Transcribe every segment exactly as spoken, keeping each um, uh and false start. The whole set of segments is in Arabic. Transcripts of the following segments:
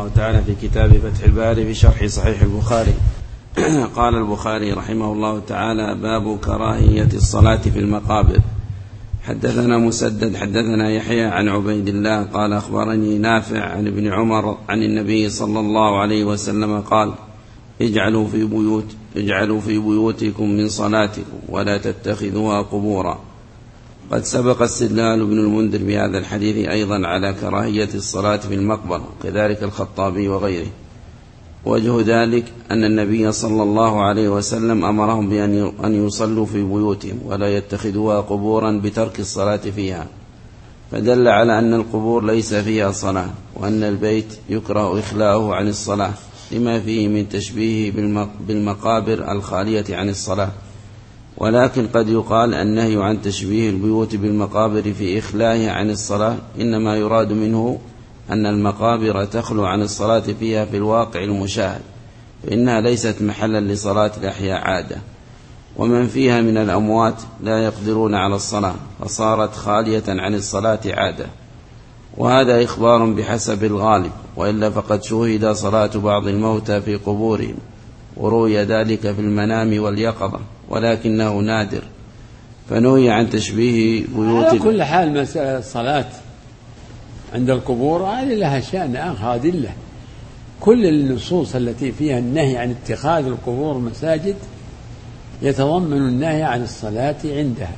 الله تعالى في كتاب فتح الباري في شرح صحيح البخاري. قال البخاري رحمه الله تعالى: باب كراهية الصلاة في المقابر. حدثنا مسدد حدثنا يحيى عن عبيد الله قال أخبرني نافع عن ابن عمر عن النبي صلى الله عليه وسلم قال: اجعلوا في بيوت اجعلوا في بيوتكم من صلاتكم ولا تتخذوها قبورا. قد سبق استدلال ابن المنذر بهذا الحديث أيضا على كراهية الصلاة في المقبرة، كذلك الخطابي وغيره. وجه ذلك أن النبي صلى الله عليه وسلم أمرهم بأن يصلوا في بيوتهم ولا يتخذوها قبورا بترك الصلاة فيها، فدل على أن القبور ليس فيها صلاة، وأن البيت يكره إخلاؤه عن الصلاة لما فيه من تشبيه بالمقابر الخالية عن الصلاة. ولكن قد يقال النهي عن تشبيه البيوت بالمقابر في إخلاءها عن الصلاة إنما يراد منه أن المقابر تخلو عن الصلاة فيها في الواقع المشاهد، فإنها ليست محلا لصلاة الأحياء عادة، ومن فيها من الأموات لا يقدرون على الصلاة فصارت خالية عن الصلاة عادة. وهذا إخبار بحسب الغالب، وإلا فقد شهد صلاة بعض الموتى في قبورهم وروي ذلك في المنام واليقظة، ولكنه نادر، فنهي عن تشبيه بيوت. على كل حال مسألة الصلاة عند القبور هذه لها شأن آخر أدلة. كل النصوص التي فيها النهي عن اتخاذ القبور مساجد يتضمن النهي عن الصلاة عندها،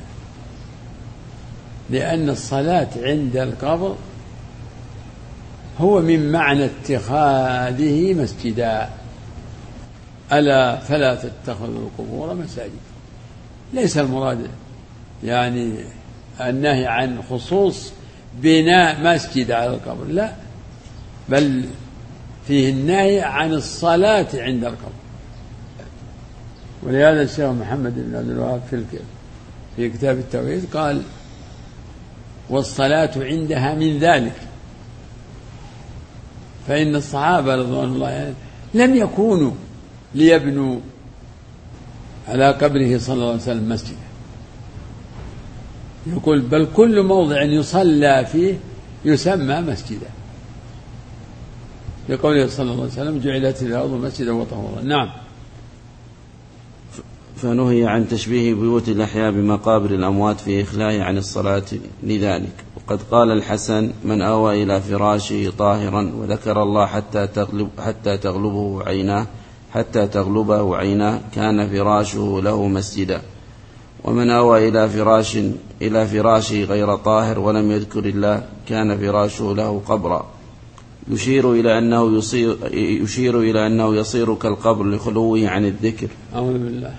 لأن الصلاة عند القبر هو من معنى اتخاذه مسجدا. ألا فلا تتخذوا القبور مساجد. ليس المراد يعني النهي عن خصوص بناء مسجد على القبر، لا، بل فيه النهي عن الصلاة عند القبر. ولهذا الشيخ محمد بن عبد الوهاب في في كتاب التوحيد قال: والصلاة عندها من ذلك. فإن الصحابة رضوان الله عليهم لم يكونوا ليبنوا على قبره صلى الله عليه وسلم مسجدا، يقول: بل كل موضع يصلى فيه يسمى مسجدا، لقوله صلى الله عليه وسلم: جعلت الأرض مسجدا وطهورا. نعم. فنهي عن تشبيه بيوت الأحياء بمقابر الأموات في إخلاء عن الصلاة لذلك. وقد قال الحسن: من آوى إلى فراشه طاهرا وذكر الله حتى تغلب حتى تغلبه عيناه حتى تغلبه عيناه كان فراشه له مسجدا. ومن آوى إلى فراش إلى فراشه غير طاهر ولم يذكر الله كان فراشه له قبرا. يشير إلى أنه يصير يشير إلى أنه يصير كالقبر لخلوه عن الذكر. أعوذ بالله.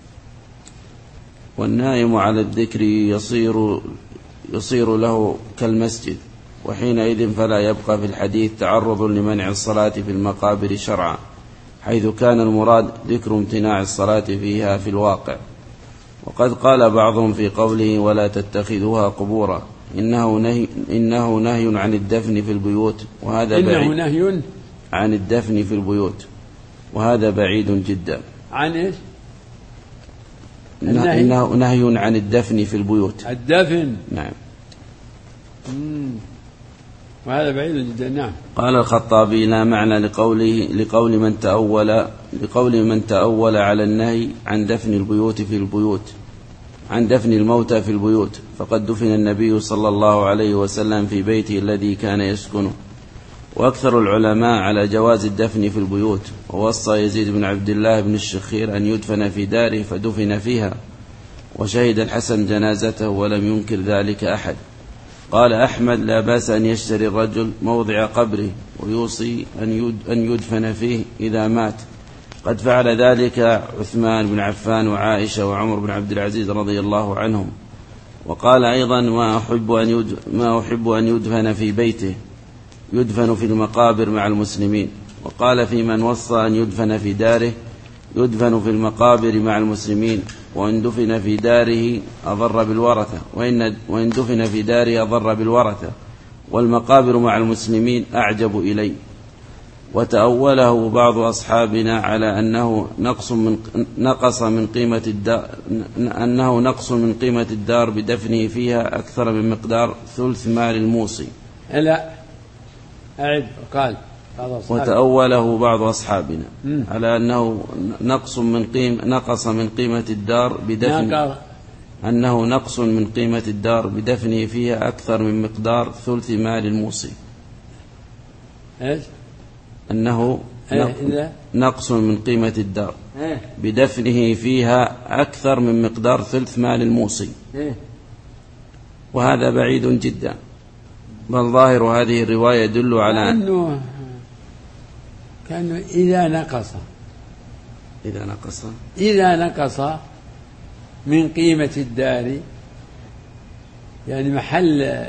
والنائم على الذكر يصير يصير له كالمسجد، وحينئذ فلا يبقى في الحديث تعرض لمنع الصلاة في المقابر شرعا، حيث كان المراد ذكر امتناع الصلاة فيها في الواقع. وقد قال بعضهم في قوله: ولا تتخذوها قبورا، إنه نهي, إنه نهي عن الدفن في البيوت، وهذا إنه بعيد نهي عن الدفن في البيوت، وهذا بعيد جدا. عن إيش؟ النهي. إنه نهي عن الدفن في البيوت. الدفن. نعم. مم. وهذا بعيد جدا. نعم. قال الخطابي: لا معنى لقوله لقول من تأول لقول من تأول على النهي عن دفن البيوت في البيوت عن دفن الموتى في البيوت، فقد دفن النبي صلى الله عليه وسلم في بيته الذي كان يسكنه. وأكثر العلماء على جواز الدفن في البيوت، ووصى يزيد بن عبد الله بن الشخير أن يدفن في داره فدفن فيها، وشهد الحسن جنازته ولم ينكر ذلك أحد. قال أحمد: لا بأس أن يشتري الرجل موضع قبره ويوصي أن يدفن فيه إذا مات. قد فعل ذلك عثمان بن عفان وعائشة وعمر بن عبد العزيز رضي الله عنهم. وقال أيضا: ما أحب أن ما أحب أن يدفن في بيته، يدفن في المقابر مع المسلمين. وقال في من وصى أن يدفن في داره: يدفن في المقابر مع المسلمين، وإن دفن في داره أضر بالورثة وإن, وإن دفن في داره أضر بالورثة، والمقابر مع المسلمين أعجب إلي. وتأوله بعض أصحابنا على أنه نقص من نقص من قيمة الدار أنه نقص من قيمة الدار بدفنه فيها أكثر من مقدار ثلث مال الموصي. لا أعد. قال وتأوله بعض أصحابنا على أنه نقص من قيم نقص من قيمة الدار بدفن أنه نقص من قيمة الدار بدفنه فيها أكثر من مقدار ثلث مال الموصي. إيش؟ أنه نقص من قيمة الدار بدفنه فيها أكثر من مقدار ثلث مال الموصي، وهذا بعيد جدا، بل ظاهر هذه الرواية يدل على أنه كأنه إذا نقص إذا نقص إذا نقص من قيمة الدار، يعني محل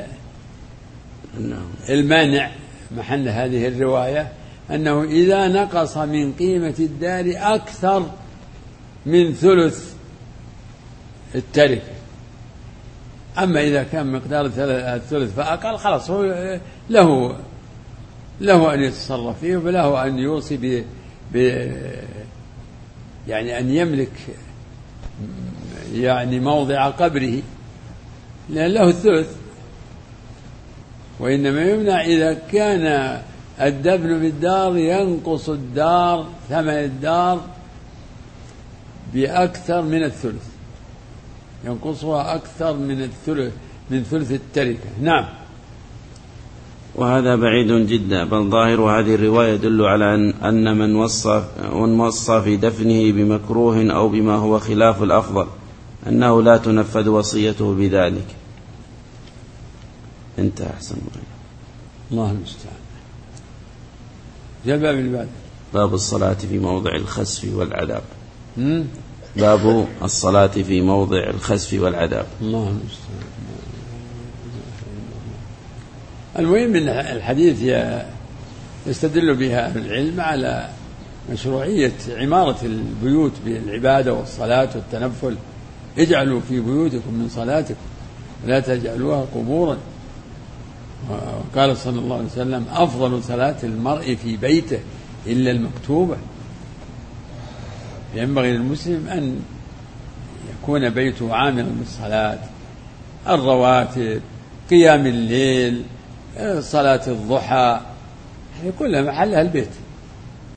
المانع محل هذه الرواية أنه إذا نقص من قيمة الدار أكثر من ثلث التركة. أما إذا كان مقدار الثلث فأقل خلاص هو له له أن يتصرف فيه، وله أن يوصي ب ب يعني أن يملك يعني موضع قبره، لأن له الثلث. وإنما يمنع إذا كان الدفن بالدار ينقص الدار ثمن الدار بأكثر من الثلث، ينقصها أكثر من الثلث من ثلث التركة. نعم. وهذا بعيد جدا، بل ظاهر هذه الرواية يدل على أن من وصى من وصى في دفنه بمكروه أو بما هو خلاف الأفضل أنه لا تنفذ وصيته بذلك. انتهى. أحسن الله المستعان. جاء باب العبادة. باب الصلاة في موضع الخسف والعذاب. م? باب الصلاة في موضع الخسف والعذاب. الله المستعان. المهم من الحديث يستدل بها أهل العلم على مشروعية عمارة البيوت بالعبادة والصلاة والتنفل. اجعلوا في بيوتكم من صلاتكم ولا تجعلوها قبورا. وقال صلى الله عليه وسلم أفضل صلاة المرء في بيته إلا المكتوبة. ينبغي للمسلم أن يكون بيته عاملا بالصلاة، الرواتب، قيام الليل، صلاة الضحى، كلها محلها البيت.